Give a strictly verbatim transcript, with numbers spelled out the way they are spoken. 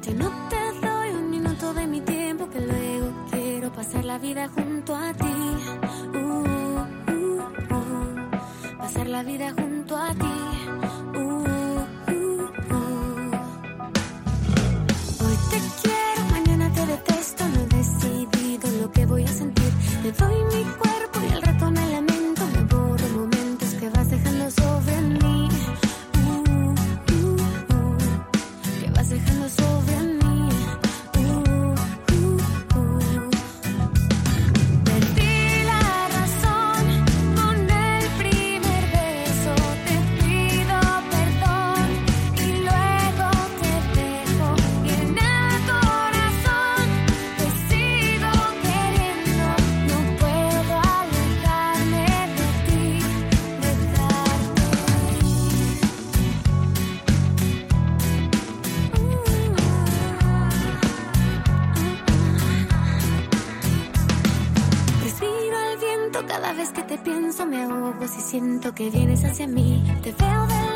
Yo no te doy un minuto de mi tiempo, que luego quiero pasar la vida junto a ti. Uh, uh, uh, pasar la vida junto a ti. Uh, uh, uh. Hoy te quiero, mañana te detesto. No he decidido lo que voy a sentir. Te doy mi cuerpo y al rato me lamento. Me borro momentos que vas dejando sobre mí. Uh, uh, uh, que vas dejando sobre mí. Uh, uh, uh. Perdí la razón con el primer beso. Te pido perdón y luego te dejo. Y en el corazón te sigo queriendo. No puedo alejarme de ti, dejarte ir. Respiro el viento cada vez que te pienso. Me ahogo si siento que vienes hacia mí. Te veo de